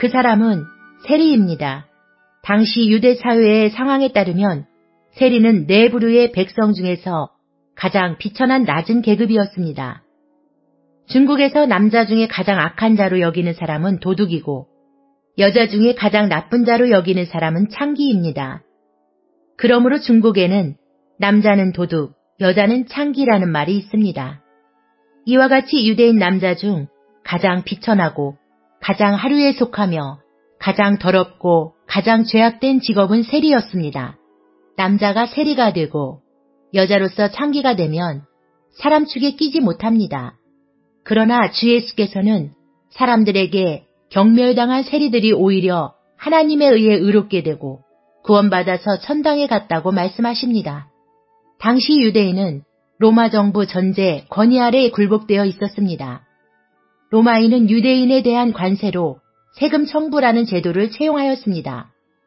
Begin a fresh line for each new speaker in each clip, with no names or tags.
그 사람은 세리입니다. 당시 유대 사회의 상황에 따르면 세리는 네 부류의 백성 중에서 가장 비천한 낮은 계급이었습니다. 중국에서 남자 중에 가장 악한 자로 여기는 사람은 도둑이고 여자 중에 가장 나쁜 자로 여기는 사람은 창기입니다. 그러므로 중국에는 남자는 도둑, 여자는 창기라는 말이 있습니다. 이와 같이 유대인 남자 중 가장 비천하고 가장 하류에 속하며 가장 더럽고 가장 죄악된 직업은 세리였습니다. 남자가 세리가 되고 여자로서 창기가 되면 사람 축에 끼지 못합니다. 그러나 주 예수께서는 사람들에게 경멸당한 세리들이 오히려 하나님에 의해 의롭게 되고 구원받아서 천당에 갔다고 말씀하십니다. 당시 유대인은 로마 정부 전제 권위 아래에 굴복되어 있었습니다. 로마인은 유대인에 대한 관세로 세금 청부라는 제도를 채용하였습니다.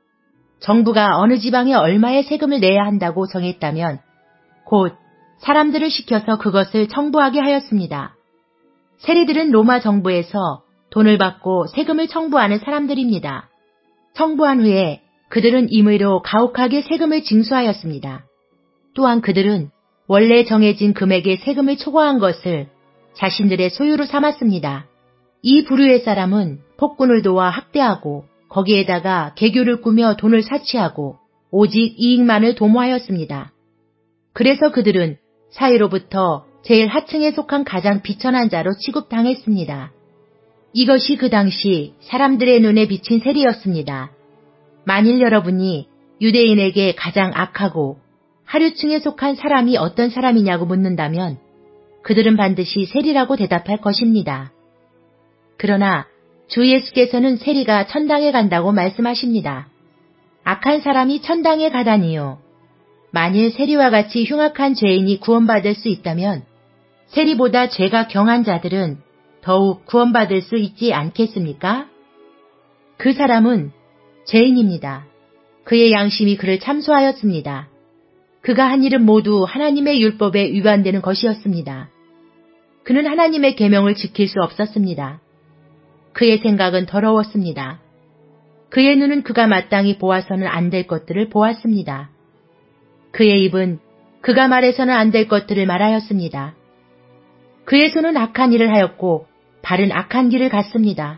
정부가 어느 지방에 얼마의 세금을 내야 한다고 정했다면 곧 사람들을 시켜서 그것을 청부하게 하였습니다. 세리들은 로마 정부에서 돈을 받고 세금을 청부하는 사람들입니다. 청부한 후에 그들은 임의로 가혹하게 세금을 징수하였습니다. 또한 그들은 원래 정해진 금액의 세금을 초과한 것을 자신들의 소유로 삼았습니다. 이 부류의 사람은 폭군을 도와 학대하고 거기에다가 개교를 꾸며 돈을 사치하고 오직 이익만을 도모하였습니다. 그래서 그들은 사회로부터 제일 하층에 속한 가장 비천한 자로 취급당했습니다. 이것이 그 당시 사람들의 눈에 비친 세리였습니다. 만일 여러분이 유대인에게 가장 악하고 하류층에 속한 사람이 어떤 사람이냐고 묻는다면 그들은 반드시 세리라고 대답할 것입니다. 그러나 주 예수께서는 세리가 천당에 간다고 말씀하십니다. 악한 사람이 천당에 가다니요. 만일 세리와 같이 흉악한 죄인이 구원받을 수 있다면 세리보다 죄가 경한 자들은 더욱 구원받을 수 있지 않겠습니까? 그 사람은 죄인입니다. 그의 양심이 그를 참소하였습니다. 그가 한 일은 모두 하나님의 율법에 위반되는 것이었습니다. 그는 하나님의 계명을 지킬 수 없었습니다. 그의 생각은 더러웠습니다. 그의 눈은 그가 마땅히 보아서는 안 될 것들을 보았습니다. 그의 입은 그가 말해서는 안 될 것들을 말하였습니다. 그의 손은 악한 일을 하였고 발은 악한 길을 갔습니다.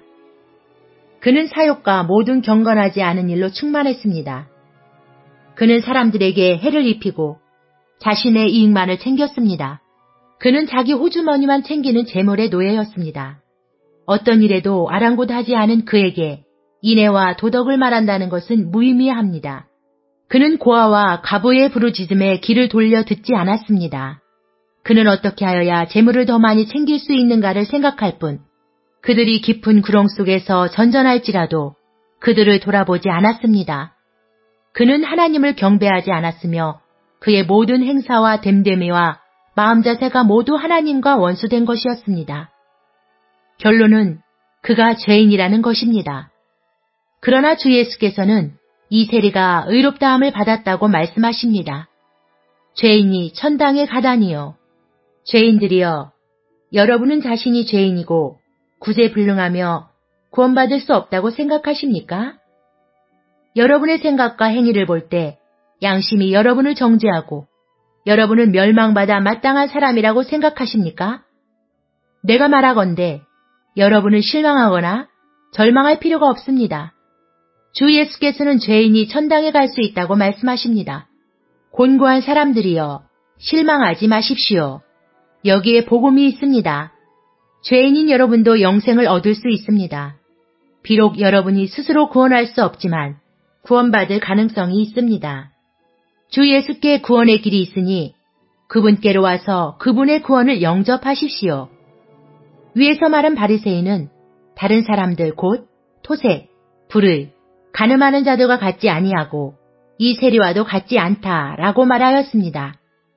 그는 사욕과 모든 경건하지 않은 일로 충만했습니다. 그는 사람들에게 해를 입히고 자신의 이익만을 챙겼습니다. 그는 자기 호주머니만 챙기는 재물의 노예였습니다. 어떤 일에도 아랑곳하지 않은 그에게 인애와 도덕을 말한다는 것은 무의미합니다. 그는 고아와 가부의 부르짖음에 귀를 돌려 듣지 않았습니다. 그는 어떻게 하여야 재물을 더 많이 챙길 수 있는가를 생각할 뿐 그들이 깊은 구렁 속에서 전전할지라도 그들을 돌아보지 않았습니다. 그는 하나님을 경배하지 않았으며 그의 모든 행사와 됨됨이와 마음 자세가 모두 하나님과 원수된 것이었습니다. 결론은 그가 죄인이라는 것입니다. 그러나 주 예수께서는 이 세리가 의롭다함을 받았다고 말씀하십니다. 죄인이 천당에 가다니요. 죄인들이여, 여러분은 자신이 죄인이고 구제불능하며 구원받을 수 없다고 생각하십니까? 여러분의 생각과 행위를 볼 때 양심이 여러분을 정죄하고 여러분은 멸망받아 마땅한 사람이라고 생각하십니까? 내가 말하건대 여러분은 실망하거나 절망할 필요가 없습니다. 주 예수께서는 죄인이 천당에 갈 수 있다고 말씀하십니다. 곤고한 사람들이여, 실망하지 마십시오. 여기에 복음이 있습니다. 죄인인 여러분도 영생을 얻을 수 있습니다. 비록 여러분이 스스로 구원할 수 없지만 구원받을 가능성이 있습니다. 주 예수께 구원의 길이 있으니 그분께로 와서 그분의 구원을 영접하십시오. 위에서 말한 바리새인은 다른 사람들 곧 토색, 불의, 가늠하는 자들과 같지 아니하고 이 세리와도 같지 않다라고 말하였습니다.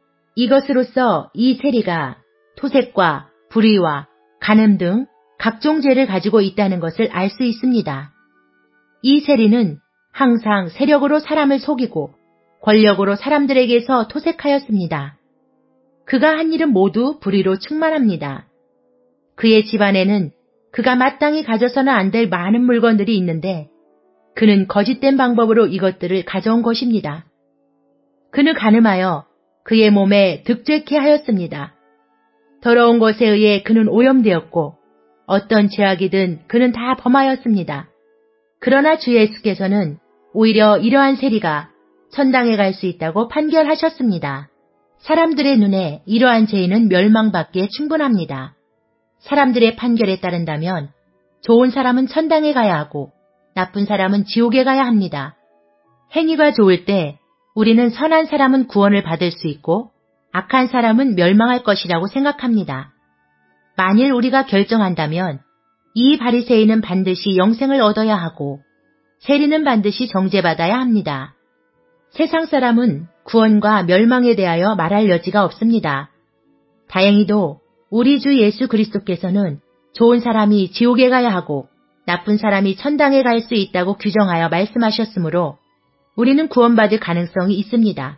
이것으로써 이 세리가 토색과 불의와 간음 등 각종 죄를 가지고 있다는 것을 알 수 있습니다. 이 세리는 항상 세력으로 사람을 속이고 권력으로 사람들에게서 토색하였습니다. 그가 한 일은 모두 불의로 충만합니다. 그의 집안에는 그가 마땅히 가져서는 안 될 많은 물건들이 있는데 그는 거짓된 방법으로 이것들을 가져온 것입니다. 그는 간음하여 그의 몸에 득죄케 하였습니다. 더러운 것에 의해 그는 오염되었고 어떤 죄악이든 그는 다 범하였습니다. 그러나 주 예수께서는 오히려 이러한 세리가 천당에 갈 수 있다고 판결하셨습니다. 사람들의 눈에 이러한 죄인은 멸망받기에 충분합니다. 사람들의 판결에 따른다면 좋은 사람은 천당에 가야 하고 나쁜 사람은 지옥에 가야 합니다. 행위가 좋을 때 우리는 선한 사람은 구원을 받을 수 있고 악한 사람은 멸망할 것이라고 생각합니다. 만일 우리가 결정한다면 이 바리새인은 반드시 영생을 얻어야 하고 세리는 반드시 정죄받아야 합니다. 세상 사람은 구원과 멸망에 대하여 말할 여지가 없습니다. 다행히도 우리 주 예수 그리스도께서는 좋은 사람이 지옥에 가야 하고 나쁜 사람이 천당에 갈 수 있다고 규정하여 말씀하셨으므로 우리는 구원받을 가능성이 있습니다.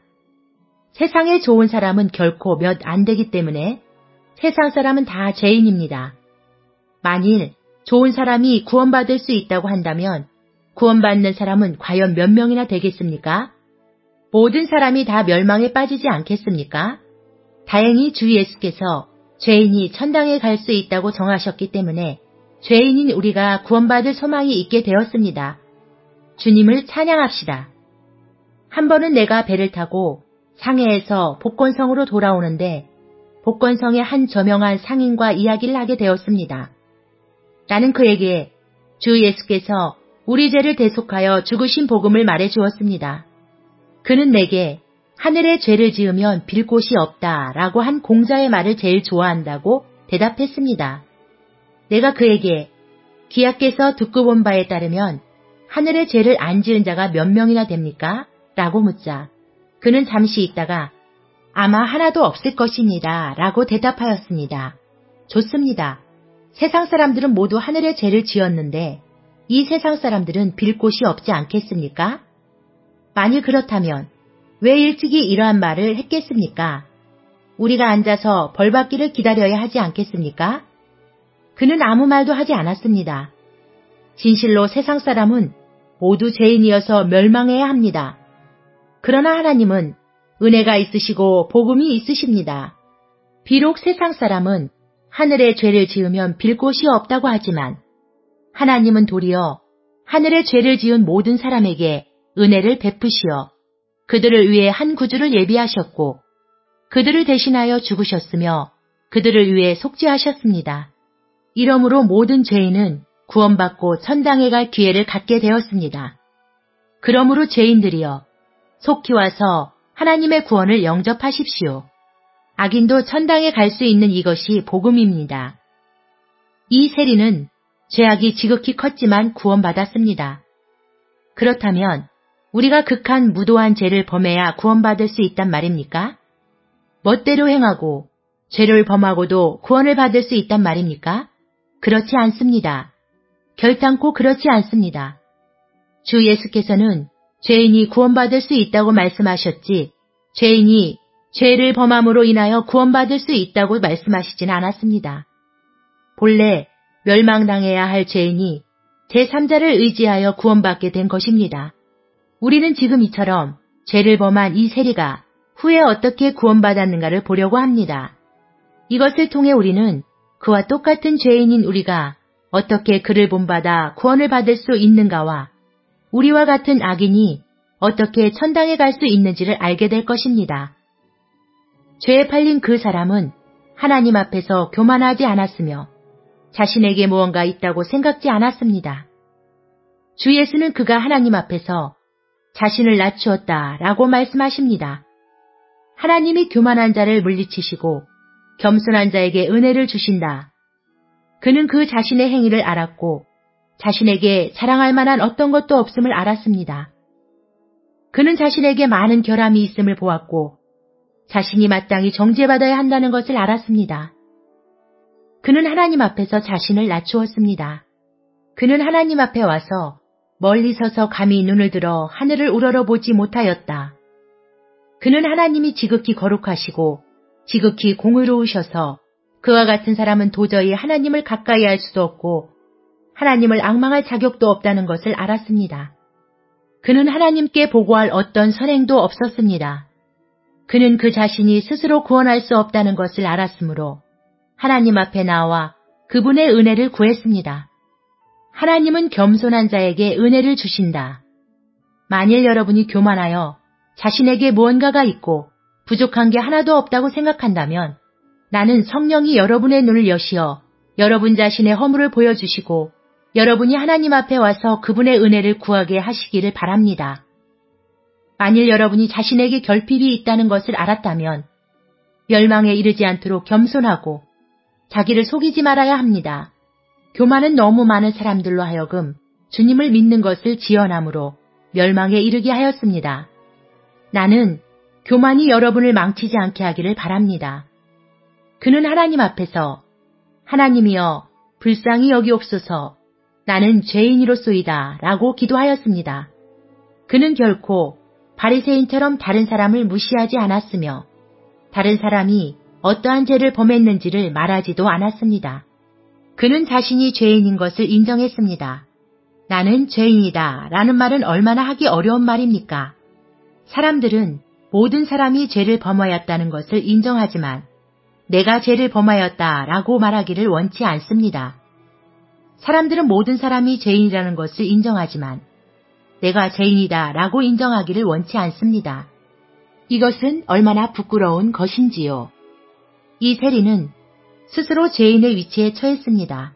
세상에 좋은 사람은 결코 몇 안 되기 때문에 세상 사람은 다 죄인입니다. 만일 좋은 사람이 구원받을 수 있다고 한다면 구원받는 사람은 과연 몇 명이나 되겠습니까? 모든 사람이 다 멸망에 빠지지 않겠습니까? 다행히 주 예수께서 죄인이 천당에 갈 수 있다고 정하셨기 때문에 죄인인 우리가 구원받을 소망이 있게 되었습니다. 주님을 찬양합시다. 한 번은 내가 배를 타고 상해에서 복권성으로 돌아오는데 복권성의 한 저명한 상인과 이야기를 하게 되었습니다. 나는 그에게 주 예수께서 우리 죄를 대속하여 죽으신 복음을 말해 주었습니다. 그는 내게 하늘에 죄를 지으면 빌 곳이 없다라고 한 공자의 말을 제일 좋아한다고 대답했습니다. 내가 그에게 귀하께서 듣고 본 바에 따르면 하늘에 죄를 안 지은 자가 몇 명이나 됩니까? 라고 묻자 그는 잠시 있다가 아마 하나도 없을 것입니다 라고 대답하였습니다. 좋습니다. 세상 사람들은 모두 하늘에 죄를 지었는데 이 세상 사람들은 빌 곳이 없지 않겠습니까? 만일 그렇다면 왜 일찍이 이러한 말을 했겠습니까? 우리가 앉아서 벌받기를 기다려야 하지 않겠습니까? 그는 아무 말도 하지 않았습니다. 진실로 세상 사람은 모두 죄인이어서 멸망해야 합니다. 그러나 하나님은 은혜가 있으시고 복음이 있으십니다. 비록 세상 사람은 하늘에 죄를 지으면 빌 곳이 없다고 하지만 하나님은 도리어 하늘에 죄를 지은 모든 사람에게 은혜를 베푸시어 그들을 위해 한 구주를 예비하셨고 그들을 대신하여 죽으셨으며 그들을 위해 속죄하셨습니다. 이러므로 모든 죄인은 구원받고 천당에 갈 기회를 갖게 되었습니다. 그러므로 죄인들이여 속히 와서 하나님의 구원을 영접하십시오. 악인도 천당에 갈 수 있는 이것이 복음입니다. 이 세리는 죄악이 지극히 컸지만 구원받았습니다. 그렇다면 우리가 극한 무도한 죄를 범해야 구원받을 수 있단 말입니까? 멋대로 행하고 죄를 범하고도 구원을 받을 수 있단 말입니까? 그렇지 않습니다. 결단코 그렇지 않습니다. 주 예수께서는 죄인이 구원받을 수 있다고 말씀하셨지 죄인이 죄를 범함으로 인하여 구원받을 수 있다고 말씀하시지는 않았습니다. 본래 멸망당해야 할 죄인이 제3자를 의지하여 구원받게 된 것입니다. 우리는 지금 이처럼 죄를 범한 이 세리가 후에 어떻게 구원받았는가를 보려고 합니다. 이것을 통해 우리는 그와 똑같은 죄인인 우리가 어떻게 그를 본받아 구원을 받을 수 있는가와 우리와 같은 악인이 어떻게 천당에 갈 수 있는지를 알게 될 것입니다. 죄에 팔린 그 사람은 하나님 앞에서 교만하지 않았으며 자신에게 무언가 있다고 생각지 않았습니다. 주 예수는 그가 하나님 앞에서 자신을 낮추었다라고 말씀하십니다. 하나님이 교만한 자를 물리치시고 겸손한 자에게 은혜를 주신다. 그는 그 자신의 행위를 알았고 자신에게 자랑할 만한 어떤 것도 없음을 알았습니다. 그는 자신에게 많은 결함이 있음을 보았고 자신이 마땅히 정죄받아야 한다는 것을 알았습니다. 그는 하나님 앞에서 자신을 낮추었습니다. 그는 하나님 앞에 와서 멀리 서서 감히 눈을 들어 하늘을 우러러보지 못하였다. 그는 하나님이 지극히 거룩하시고 지극히 공의로우셔서 그와 같은 사람은 도저히 하나님을 가까이 할 수도 없고 하나님을 앙망할 자격도 없다는 것을 알았습니다. 그는 하나님께 보고할 어떤 선행도 없었습니다. 그는 그 자신이 스스로 구원할 수 없다는 것을 알았으므로 하나님 앞에 나와 그분의 은혜를 구했습니다. 하나님은 겸손한 자에게 은혜를 주신다. 만일 여러분이 교만하여 자신에게 무언가가 있고 부족한 게 하나도 없다고 생각한다면 나는 성령이 여러분의 눈을 여시어 여러분 자신의 허물을 보여주시고 여러분이 하나님 앞에 와서 그분의 은혜를 구하게 하시기를 바랍니다. 만일 여러분이 자신에게 결핍이 있다는 것을 알았다면 멸망에 이르지 않도록 겸손하고 자기를 속이지 말아야 합니다. 교만은 너무 많은 사람들로 하여금 주님을 믿는 것을 지연함으로 멸망에 이르게 하였습니다. 나는 교만이 여러분을 망치지 않게 하기를 바랍니다. 그는 하나님 앞에서 하나님이여 불쌍히 여기옵소서 나는 죄인이로소이다 라고 기도하였습니다. 그는 결코 바리새인처럼 다른 사람을 무시하지 않았으며 다른 사람이 어떠한 죄를 범했는지를 말하지도 않았습니다. 그는 자신이 죄인인 것을 인정했습니다. 나는 죄인이다 라는 말은 얼마나 하기 어려운 말입니까? 사람들은 모든 사람이 죄를 범하였다는 것을 인정하지만 내가 죄를 범하였다 라고 말하기를 원치 않습니다. 사람들은 모든 사람이 죄인이라는 것을 인정하지만 내가 죄인이다 라고 인정하기를 원치 않습니다. 이것은 얼마나 부끄러운 것인지요. 이 세리는 스스로 죄인의 위치에 처했습니다.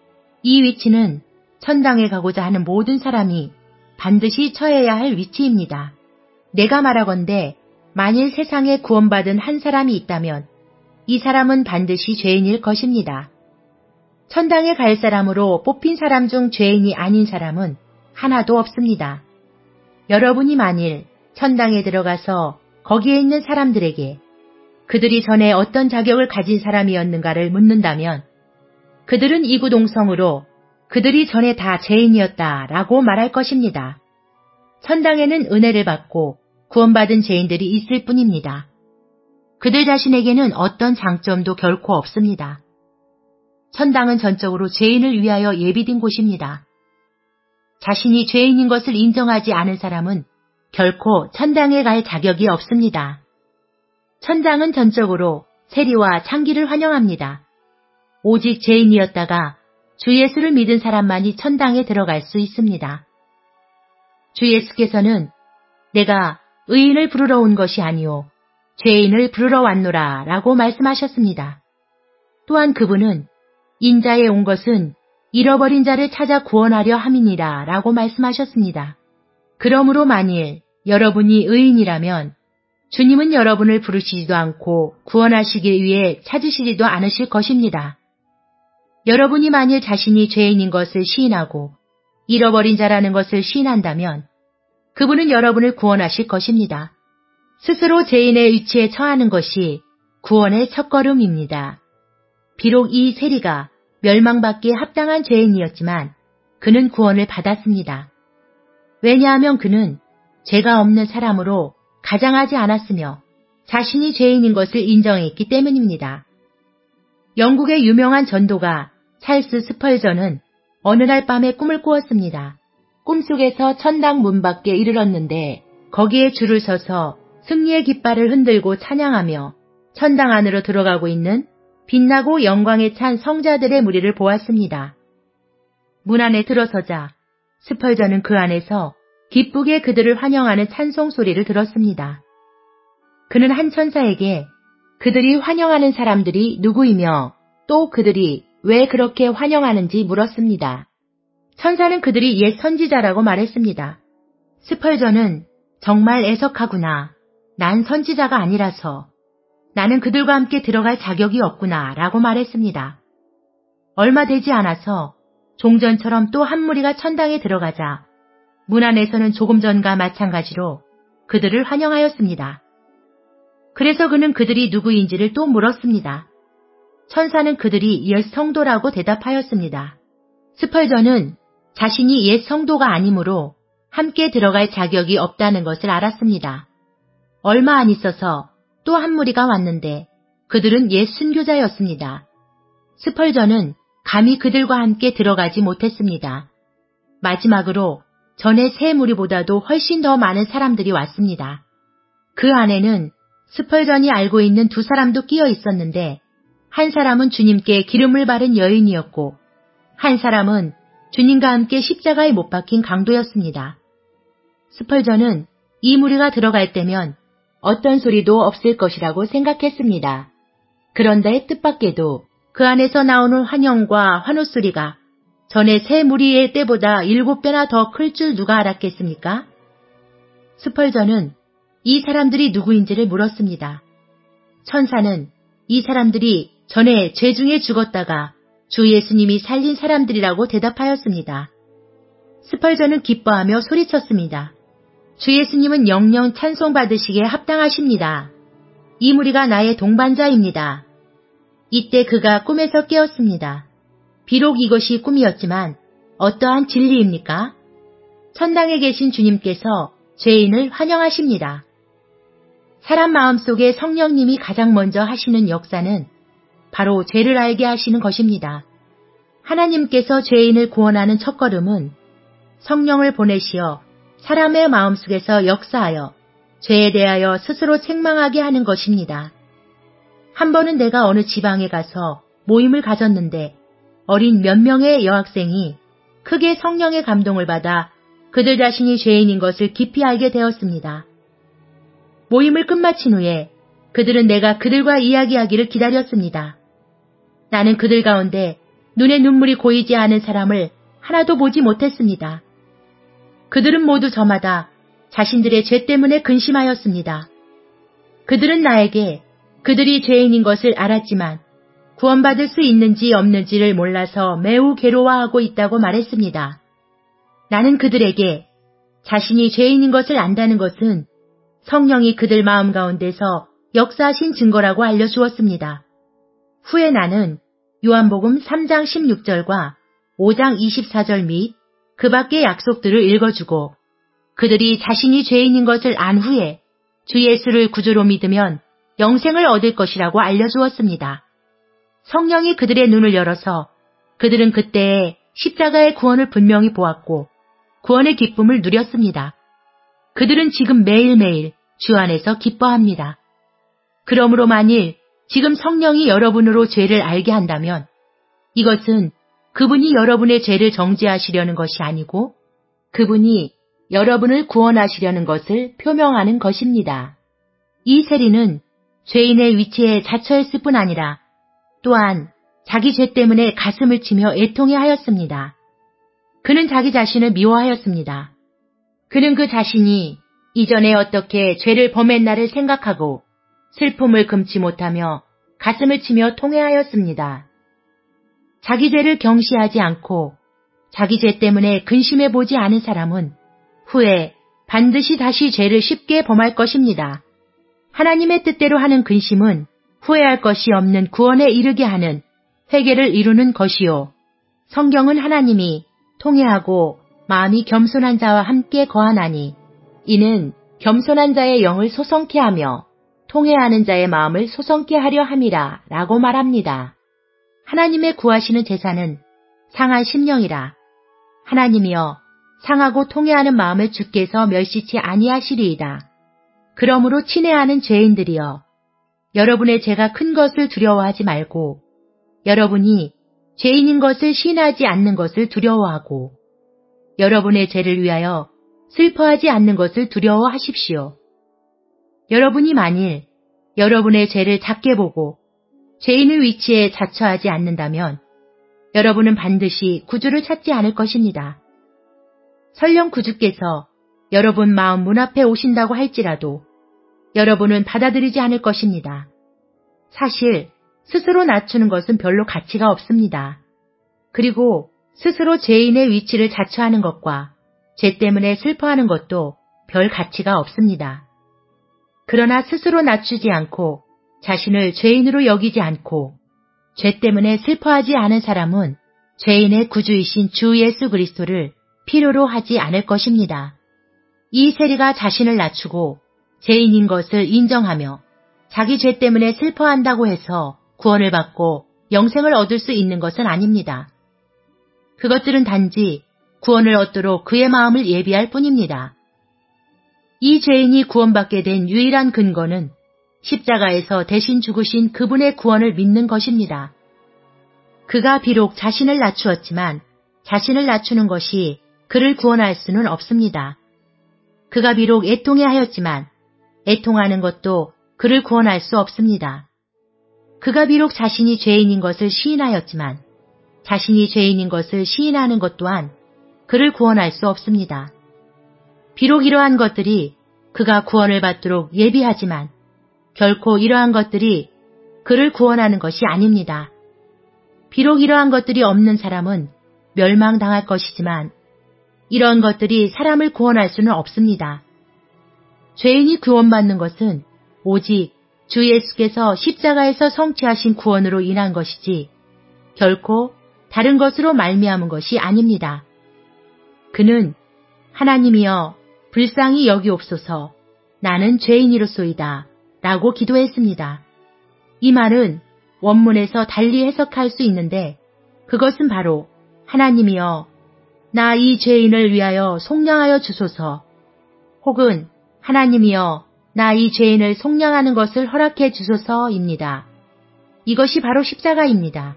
이 위치는 천당에 가고자 하는 모든 사람이 반드시 처해야 할 위치입니다. 내가 말하건대 만일 세상에 구원받은 한 사람이 있다면 이 사람은 반드시 죄인일 것입니다. 천당에 갈 사람으로 뽑힌 사람 중 죄인이 아닌 사람은 하나도 없습니다. 여러분이 만일 천당에 들어가서 거기에 있는 사람들에게 그들이 전에 어떤 자격을 가진 사람이었는가를 묻는다면 그들은 이구동성으로 그들이 전에 다 죄인이었다라고 말할 것입니다. 천당에는 은혜를 받고 구원받은 죄인들이 있을 뿐입니다. 그들 자신에게는 어떤 장점도 결코 없습니다. 천당은 전적으로 죄인을 위하여 예비된 곳입니다. 자신이 죄인인 것을 인정하지 않은 사람은 결코 천당에 갈 자격이 없습니다. 천당은 전적으로 세리와 창기를 환영합니다. 오직 죄인이었다가 주 예수를 믿은 사람만이 천당에 들어갈 수 있습니다. 주 예수께서는 내가 의인을 부르러 온 것이 아니오 죄인을 부르러 왔노라 라고 말씀하셨습니다. 또한 그분은 인자에 온 것은 잃어버린 자를 찾아 구원하려 함이니라 라고 말씀하셨습니다. 그러므로 만일 여러분이 의인이라면 주님은 여러분을 부르시지도 않고 구원하시기 위해 찾으시지도 않으실 것입니다. 여러분이 만일 자신이 죄인인 것을 시인하고 잃어버린 자라는 것을 시인한다면 그분은 여러분을 구원하실 것입니다. 스스로 죄인의 위치에 처하는 것이 구원의 첫걸음입니다. 비록 이 세리가 멸망받기에 합당한 죄인이었지만 그는 구원을 받았습니다. 왜냐하면 그는 죄가 없는 사람으로 가장하지 않았으며 자신이 죄인인 것을 인정했기 때문입니다. 영국의 유명한 전도가 찰스 스펄전은 어느 날 밤에 꿈을 꾸었습니다. 꿈속에서 천당 문 밖에 이르렀는데 거기에 줄을 서서 승리의 깃발을 흔들고 찬양하며 천당 안으로 들어가고 있는 빛나고 영광에 찬 성자들의 무리를 보았습니다. 문 안에 들어서자 스펄전은 그 안에서 기쁘게 그들을 환영하는 찬송 소리를 들었습니다. 그는 한 천사에게 그들이 환영하는 사람들이 누구이며 또 그들이 왜 그렇게 환영하는지 물었습니다. 천사는 그들이 옛 선지자라고 말했습니다. 스펄전은 정말 애석하구나. 난 선지자가 아니라서 나는 그들과 함께 들어갈 자격이 없구나 라고 말했습니다. 얼마 되지 않아서 종전처럼 또 한 무리가 천당에 들어가자 문 안에서는 조금 전과 마찬가지로 그들을 환영하였습니다. 그래서 그는 그들이 누구인지를 또 물었습니다. 천사는 그들이 옛 성도라고 대답하였습니다. 스펄전은 자신이 옛 성도가 아니므로 함께 들어갈 자격이 없다는 것을 알았습니다. 얼마 안 있어서 또 한 무리가 왔는데 그들은 옛 순교자였습니다. 스펄전은 감히 그들과 함께 들어가지 못했습니다. 마지막으로 전에 세 무리보다도 훨씬 더 많은 사람들이 왔습니다. 그 안에는 스펄전이 알고 있는 두 사람도 끼어 있었는데 한 사람은 주님께 기름을 바른 여인이었고 한 사람은 주님과 함께 십자가에 못 박힌 강도였습니다. 스펄전은 이 무리가 들어갈 때면 어떤 소리도 없을 것이라고 생각했습니다. 그런데 뜻밖에도 그 안에서 나오는 환영과 환호 소리가 전에 세 무리의 때보다 7배나 더 클 줄 누가 알았겠습니까? 스펄전은 이 사람들이 누구인지를 물었습니다. 천사는 이 사람들이 전에 죄 중에 죽었다가 주 예수님이 살린 사람들이라고 대답하였습니다. 스펄전은 기뻐하며 소리쳤습니다. 주 예수님은 영영 찬송받으시기에 합당하십니다. 이 무리가 나의 동반자입니다. 이때 그가 꿈에서 깨었습니다. 비록 이것이 꿈이었지만 어떠한 진리입니까? 천당에 계신 주님께서 죄인을 환영하십니다. 사람 마음속에 성령님이 가장 먼저 하시는 역사는 바로 죄를 알게 하시는 것입니다. 하나님께서 죄인을 구원하는 첫걸음은 성령을 보내시어 사람의 마음속에서 역사하여 죄에 대하여 스스로 책망하게 하는 것입니다. 한 번은 내가 어느 지방에 가서 모임을 가졌는데 어린 몇 명의 여학생이 크게 성령의 감동을 받아 그들 자신이 죄인인 것을 깊이 알게 되었습니다. 모임을 끝마친 후에 그들은 내가 그들과 이야기하기를 기다렸습니다. 나는 그들 가운데 눈에 눈물이 고이지 않은 사람을 하나도 보지 못했습니다. 그들은 모두 저마다 자신들의 죄 때문에 근심하였습니다. 그들은 나에게 그들이 죄인인 것을 알았지만 구원받을 수 있는지 없는지를 몰라서 매우 괴로워하고 있다고 말했습니다. 나는 그들에게 자신이 죄인인 것을 안다는 것은 성령이 그들 마음 가운데서 역사하신 증거라고 알려주었습니다. 후에 나는 요한복음 3장 16절과 5장 24절 및 그 밖의 약속들을 읽어주고 그들이 자신이 죄인인 것을 안 후에 주 예수를 구주로 믿으면 영생을 얻을 것이라고 알려주었습니다. 성령이 그들의 눈을 열어서 그들은 그때에 십자가의 구원을 분명히 보았고 구원의 기쁨을 누렸습니다. 그들은 지금 매일매일 주 안에서 기뻐합니다. 그러므로 만일 지금 성령이 여러분으로 죄를 알게 한다면 이것은 그분이 여러분의 죄를 정죄하시려는 것이 아니고 그분이 여러분을 구원하시려는 것을 표명하는 것입니다. 이 세리는 죄인의 위치에 자처했을 뿐 아니라 또한 자기 죄 때문에 가슴을 치며 애통해하였습니다. 그는 자기 자신을 미워하였습니다. 그는 그 자신이 이전에 어떻게 죄를 범했나를 생각하고 슬픔을 금치 못하며 가슴을 치며 통회하였습니다. 자기 죄를 경시하지 않고 자기 죄 때문에 근심해 보지 않은 사람은 후에 반드시 다시 죄를 쉽게 범할 것입니다. 하나님의 뜻대로 하는 근심은 후회할 것이 없는 구원에 이르게 하는 회개를 이루는 것이요. 성경은 하나님이 통회하고 마음이 겸손한 자와 함께 거하나니 이는 겸손한 자의 영을 소성케 하며 통회하는 자의 마음을 소성케 하려 함이라 라고 말합니다. 하나님의 구하시는 제사는 상한 심령이라. 하나님이여 상하고 통회하는 마음을 주께서 멸시치 아니하시리이다. 그러므로 친애하는 죄인들이여 여러분의 죄가 큰 것을 두려워하지 말고 여러분이 죄인인 것을 시인하지 않는 것을 두려워하고 여러분의 죄를 위하여 슬퍼하지 않는 것을 두려워하십시오. 여러분이 만일 여러분의 죄를 작게 보고 죄인의 위치에 자처하지 않는다면 여러분은 반드시 구주를 찾지 않을 것입니다. 설령 구주께서 여러분 마음 문 앞에 오신다고 할지라도 여러분은 받아들이지 않을 것입니다. 사실 스스로 낮추는 것은 별로 가치가 없습니다. 그리고 스스로 죄인의 위치를 자처하는 것과 죄 때문에 슬퍼하는 것도 별 가치가 없습니다. 그러나 스스로 낮추지 않고 자신을 죄인으로 여기지 않고 죄 때문에 슬퍼하지 않은 사람은 죄인의 구주이신 주 예수 그리스도를 필요로 하지 않을 것입니다. 이 세리가 자신을 낮추고 죄인인 것을 인정하며 자기 죄 때문에 슬퍼한다고 해서 구원을 받고 영생을 얻을 수 있는 것은 아닙니다. 그것들은 단지 구원을 얻도록 그의 마음을 예비할 뿐입니다. 이 죄인이 구원받게 된 유일한 근거는 십자가에서 대신 죽으신 그분의 구원을 믿는 것입니다. 그가 비록 자신을 낮추었지만 자신을 낮추는 것이 그를 구원할 수는 없습니다. 그가 비록 애통해 하였지만 애통하는 것도 그를 구원할 수 없습니다. 그가 비록 자신이 죄인인 것을 시인하였지만 자신이 죄인인 것을 시인하는 것 또한 그를 구원할 수 없습니다. 비록 이러한 것들이 그가 구원을 받도록 예비하지만 결코 이러한 것들이 그를 구원하는 것이 아닙니다. 비록 이러한 것들이 없는 사람은 멸망당할 것이지만 이런 것들이 사람을 구원할 수는 없습니다. 죄인이 구원받는 것은 오직 주 예수께서 십자가에서 성취하신 구원으로 인한 것이지 결코 다른 것으로 말미암은 것이 아닙니다. 그는 하나님이여 불쌍히 여기옵소서 나는 죄인이로소이다 라고 기도했습니다. 이 말은 원문에서 달리 해석할 수 있는데 그것은 바로 하나님이여 나 이 죄인을 위하여 속량하여 주소서 혹은 하나님이여 나 이 죄인을 속량하는 것을 허락해 주소서입니다. 이것이 바로 십자가입니다.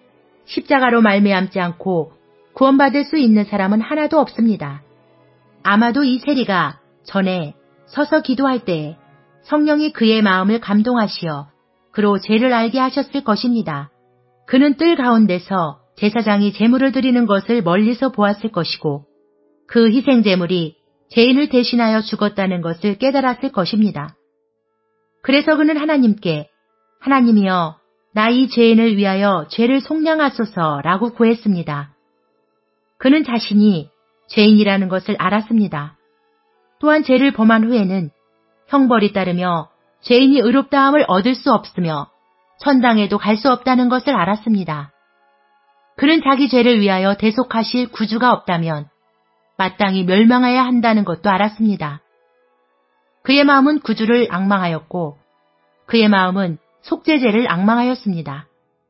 십자가로 말미암지 않고 구원받을 수 있는 사람은 하나도 없습니다. 아마도 이 세리가 전에 서서 기도할 때에 성령이 그의 마음을 감동하시어 그로 죄를 알게 하셨을 것입니다. 그는 뜰 가운데서 제사장이 제물을 드리는 것을 멀리서 보았을 것이고 그 희생 제물이 죄인을 대신하여 죽었다는 것을 깨달았을 것입니다. 그래서 그는 하나님께 하나님이여 나 이 죄인을 위하여 죄를 속량하소서라고 구했습니다. 그는 자신이 죄인이라는 것을 알았습니다. 또한 죄를 범한 후에는 형벌이 따르며 죄인이 의롭다함을 얻을 수 없으며 천당에도 갈 수 없다는 것을 알았습니다. 그는 자기 죄를 위하여 대속하실 구주가 없다면 마땅히 멸망해야 한다는 것도 알았습니다. 그의 마음은 구주를 앙망하였고 그의 마음은 속죄제를 앙망하였습니다.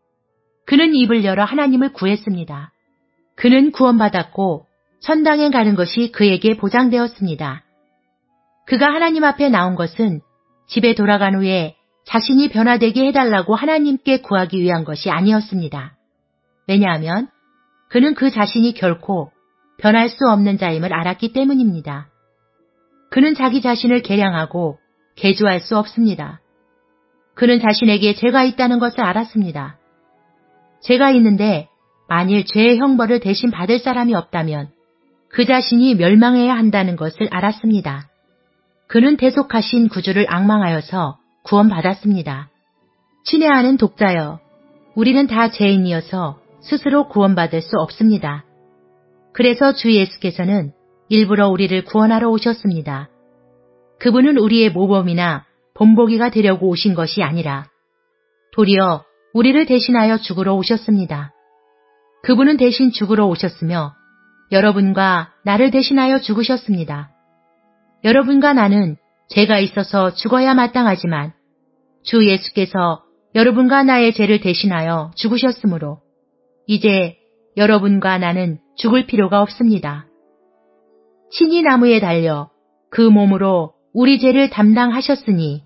그는 입을 열어 하나님을 구했습니다. 그는 구원받았고 천당에 가는 것이 그에게 보장되었습니다. 그가 하나님 앞에 나온 것은 집에 돌아간 후에 자신이 변화되게 해달라고 하나님께 구하기 위한 것이 아니었습니다. 왜냐하면 그는 그 자신이 결코 변할 수 없는 자임을 알았기 때문입니다. 그는 자기 자신을 계량하고 개조할 수 없습니다. 그는 자신에게 죄가 있다는 것을 알았습니다. 죄가 있는데 만일 죄의 형벌을 대신 받을 사람이 없다면 그 자신이 멸망해야 한다는 것을 알았습니다. 그는 대속하신 구주를 앙망하여서 구원받았습니다. 친애하는 독자여, 우리는 다 죄인이어서 스스로 구원받을 수 없습니다. 그래서 주 예수께서는 일부러 우리를 구원하러 오셨습니다. 그분은 우리의 모범이나 본보기가 되려고 오신 것이 아니라 도리어 우리를 대신하여 죽으러 오셨습니다. 그분은 대신 죽으러 오셨으며 여러분과 나를 대신하여 죽으셨습니다. 여러분과 나는 죄가 있어서 죽어야 마땅하지만 주 예수께서 여러분과 나의 죄를 대신하여 죽으셨으므로 이제 여러분과 나는 죽을 필요가 없습니다. 신이 나무에 달려 그 몸으로 우리 죄를 담당하셨으니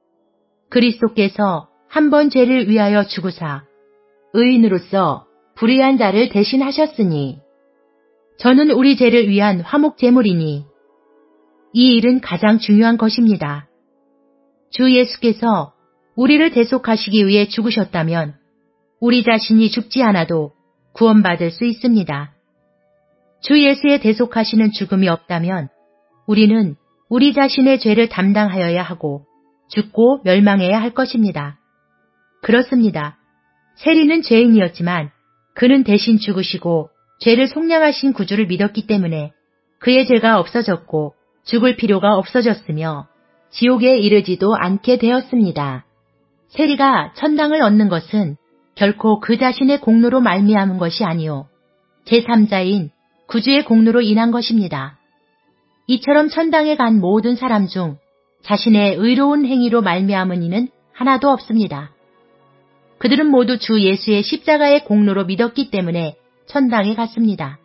그리스도께서 한 번 죄를 위하여 죽으사 의인으로서 불의한 자를 대신하셨으니 저는 우리 죄를 위한 화목 제물이니 이 일은 가장 중요한 것입니다. 주 예수께서 우리를 대속하시기 위해 죽으셨다면 우리 자신이 죽지 않아도 구원받을 수 있습니다. 주 예수의 대속하시는 죽음이 없다면 우리는 우리 자신의 죄를 담당하여야 하고 죽고 멸망해야 할 것입니다. 그렇습니다. 세리는 죄인이었지만 그는 대신 죽으시고 죄를 속량하신 구주를 믿었기 때문에 그의 죄가 없어졌고 죽을 필요가 없어졌으며 지옥에 이르지도 않게 되었습니다. 세리가 천당을 얻는 것은 결코 그 자신의 공로로 말미암은 것이 아니요 제3자인 구주의 공로로 인한 것입니다. 이처럼 천당에 간 모든 사람 중 자신의 의로운 행위로 말미암은 이는 하나도 없습니다. 그들은 모두 주 예수의 십자가의 공로로 믿었기 때문에 천당에 갔습니다.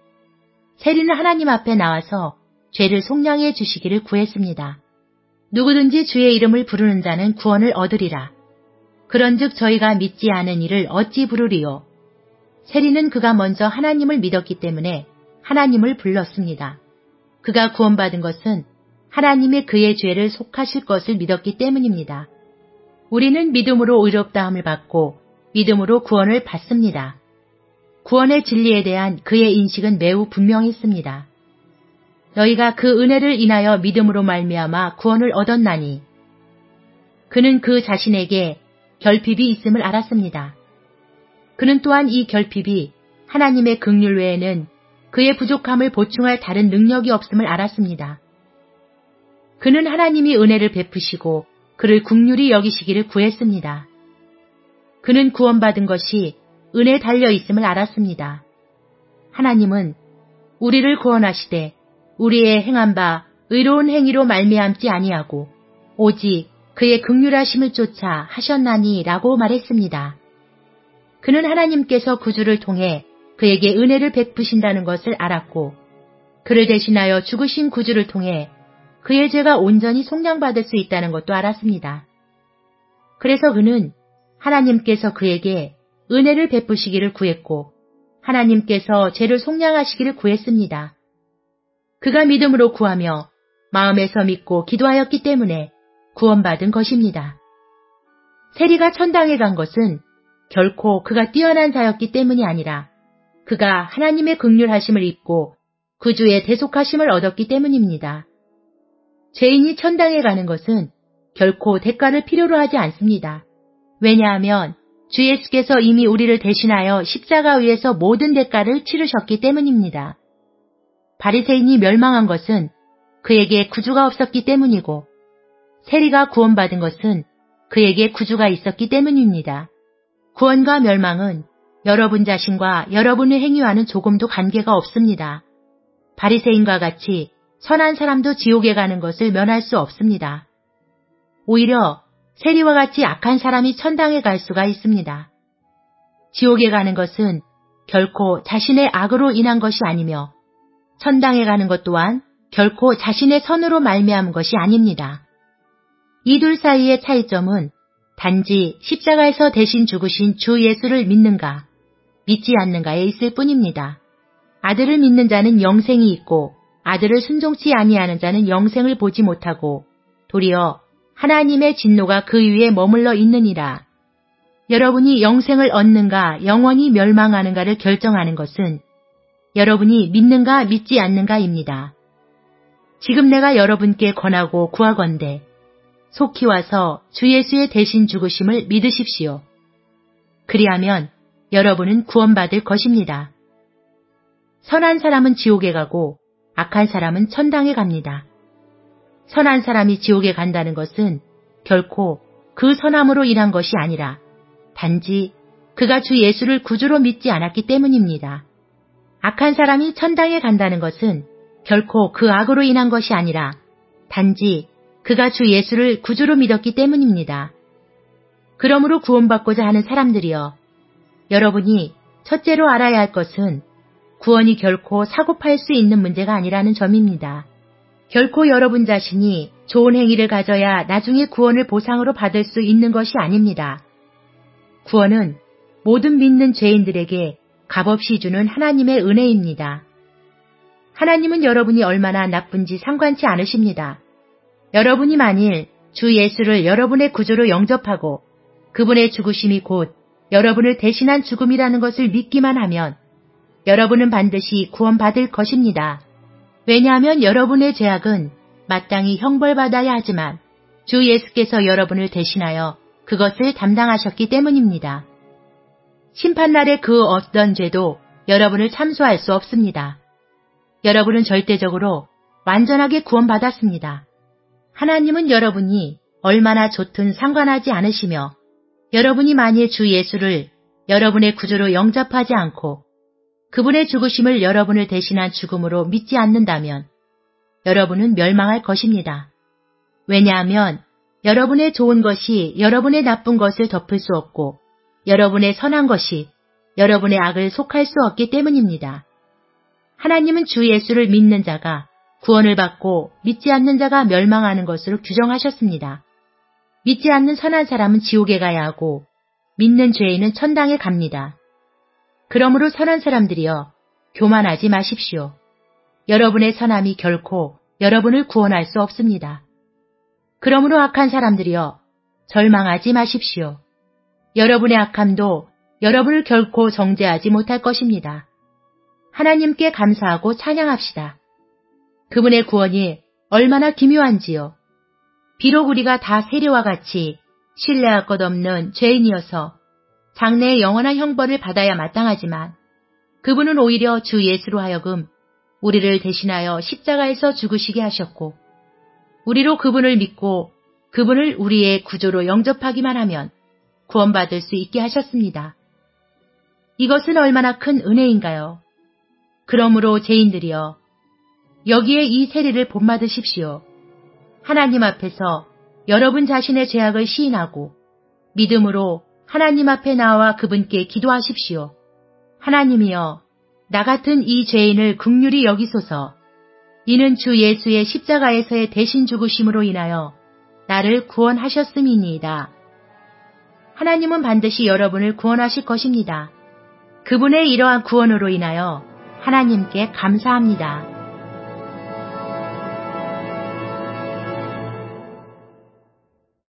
세리는 하나님 앞에 나와서 죄를 속량해 주시기를 구했습니다. 누구든지 주의 이름을 부르는 자는 구원을 얻으리라. 그런즉 저희가 믿지 않은 이를 어찌 부르리요. 세리는 그가 먼저 하나님을 믿었기 때문에 하나님을 불렀습니다. 그가 구원받은 것은 하나님이 그의 죄를 속하실 것을 믿었기 때문입니다. 우리는 믿음으로 의롭다함을 받고 믿음으로 구원을 받습니다. 구원의 진리에 대한 그의 인식은 매우 분명했습니다. 너희가 그 은혜를 인하여 믿음으로 말미암아 구원을 얻었나니 그는 그 자신에게 결핍이 있음을 알았습니다. 그는 또한 이 결핍이 하나님의 긍휼 외에는 그의 부족함을 보충할 다른 능력이 없음을 알았습니다. 그는 하나님이 은혜를 베푸시고 그를 긍휼히 여기시기를 구했습니다. 그는 구원받은 것이 은혜에 달려 있음을 알았습니다. 하나님은 우리를 구원하시되 우리의 행한 바 의로운 행위로 말미암지 아니하고 오직 그의 긍휼하심을 쫓아 하셨나니 라고 말했습니다. 그는 하나님께서 구주를 통해 그에게 은혜를 베푸신다는 것을 알았고 그를 대신하여 죽으신 구주를 통해 그의 죄가 온전히 속량받을 수 있다는 것도 알았습니다. 그래서 그는 하나님께서 그에게 은혜를 베푸시기를 구했고 하나님께서 죄를 속량하시기를 구했습니다. 그가 믿음으로 구하며 마음에서 믿고 기도하였기 때문에 구원받은 것입니다. 세리가 천당에 간 것은 결코 그가 뛰어난 자였기 때문이 아니라 그가 하나님의 긍휼하심을 입고 구주의 대속하심을 얻었기 때문입니다. 죄인이 천당에 가는 것은 결코 대가를 필요로 하지 않습니다. 왜냐하면 주 예수께서 이미 우리를 대신하여 십자가 위에서 모든 대가를 치르셨기 때문입니다. 바리새인이 멸망한 것은 그에게 구주가 없었기 때문이고 세리가 구원받은 것은 그에게 구주가 있었기 때문입니다. 구원과 멸망은 여러분 자신과 여러분의 행위와는 조금도 관계가 없습니다. 바리새인과 같이 선한 사람도 지옥에 가는 것을 면할 수 없습니다. 오히려 세리와 같이 악한 사람이 천당에 갈 수가 있습니다. 지옥에 가는 것은 결코 자신의 악으로 인한 것이 아니며 천당에 가는 것 또한 결코 자신의 선으로 말미암은 것이 아닙니다. 이 둘 사이의 차이점은 단지 십자가에서 대신 죽으신 주 예수를 믿는가, 믿지 않는가에 있을 뿐입니다. 아들을 믿는 자는 영생이 있고 아들을 순종치 아니하는 자는 영생을 보지 못하고 도리어 하나님의 진노가 그 위에 머물러 있느니라. 여러분이 영생을 얻는가 영원히 멸망하는가를 결정하는 것은 여러분이 믿는가 믿지 않는가입니다. 지금 내가 여러분께 권하고 구하건대 속히 와서 주 예수의 대신 죽으심을 믿으십시오. 그리하면 여러분은 구원받을 것입니다. 선한 사람은 지옥에 가고 악한 사람은 천당에 갑니다. 선한 사람이 지옥에 간다는 것은 결코 그 선함으로 인한 것이 아니라 단지 그가 주 예수를 구주로 믿지 않았기 때문입니다. 악한 사람이 천당에 간다는 것은 결코 그 악으로 인한 것이 아니라 단지 그가 주 예수를 구주로 믿었기 때문입니다. 그러므로 구원받고자 하는 사람들이여, 여러분이 첫째로 알아야 할 것은 구원이 결코 사고팔 수 있는 문제가 아니라는 점입니다. 결코 여러분 자신이 좋은 행위를 가져야 나중에 구원을 보상으로 받을 수 있는 것이 아닙니다. 구원은 모든 믿는 죄인들에게 값없이 주는 하나님의 은혜입니다. 하나님은 여러분이 얼마나 나쁜지 상관치 않으십니다. 여러분이 만일 주 예수를 여러분의 구주로 영접하고 그분의 죽으심이 곧 여러분을 대신한 죽음이라는 것을 믿기만 하면 여러분은 반드시 구원받을 것입니다. 왜냐하면 여러분의 죄악은 마땅히 형벌받아야 하지만 주 예수께서 여러분을 대신하여 그것을 담당하셨기 때문입니다. 심판날의 그 어떤 죄도 여러분을 참소할 수 없습니다. 여러분은 절대적으로 완전하게 구원받았습니다. 하나님은 여러분이 얼마나 좋든 상관하지 않으시며 여러분이 만일 주 예수를 여러분의 구주로 영접하지 않고 그분의 죽으심을 여러분을 대신한 죽음으로 믿지 않는다면 여러분은 멸망할 것입니다. 왜냐하면 여러분의 좋은 것이 여러분의 나쁜 것을 덮을 수 없고 여러분의 선한 것이 여러분의 악을 속할 수 없기 때문입니다. 하나님은 주 예수를 믿는 자가 구원을 받고 믿지 않는 자가 멸망하는 것으로 규정하셨습니다. 믿지 않는 선한 사람은 지옥에 가야 하고 믿는 죄인은 천당에 갑니다. 그러므로 선한 사람들이여 교만하지 마십시오. 여러분의 선함이 결코 여러분을 구원할 수 없습니다. 그러므로 악한 사람들이여 절망하지 마십시오. 여러분의 악함도 여러분을 결코 정죄하지 못할 것입니다. 하나님께 감사하고 찬양합시다. 그분의 구원이 얼마나 기묘한지요. 비록 우리가 다 세리와 같이 신뢰할 것 없는 죄인이어서 장래의 영원한 형벌을 받아야 마땅하지만 그분은 오히려 주 예수로 하여금 우리를 대신하여 십자가에서 죽으시게 하셨고 우리로 그분을 믿고 그분을 우리의 구조로 영접하기만 하면 구원받을 수 있게 하셨습니다. 이것은 얼마나 큰 은혜인가요? 그러므로 죄인들이여 여기에 이 세리를 본받으십시오. 하나님 앞에서 여러분 자신의 죄악을 시인하고 믿음으로 하나님 앞에 나와 그분께 기도하십시오. 하나님이여 나 같은 이 죄인을 긍휼히 여기소서. 이는 주 예수의 십자가에서의 대신 죽으심으로 인하여 나를 구원하셨음이니이다. 하나님은 반드시 여러분을 구원하실 것입니다. 그분의 이러한 구원으로 인하여 하나님께 감사합니다.